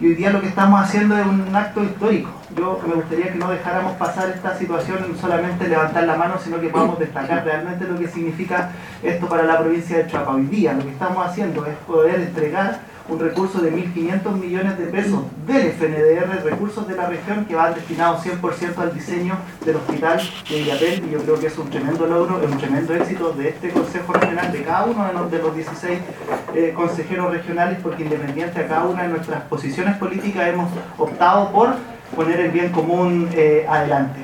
y hoy día lo que estamos haciendo es un acto histórico. Yo me gustaría que no dejáramos pasar esta situación solamente levantar la mano, sino que podamos destacar realmente lo que significa esto para la provincia de Choapa. Hoy día lo que estamos haciendo es poder entregar un recurso de 1.500 millones de pesos del FNDR, recursos de la región que van destinados 100% al diseño del hospital de Illapel, y yo creo que es un tremendo logro, es un tremendo éxito de este Consejo Regional, de cada uno de los 16 consejeros regionales, porque independiente a cada una de nuestras posiciones políticas hemos optado por poner el bien común adelante.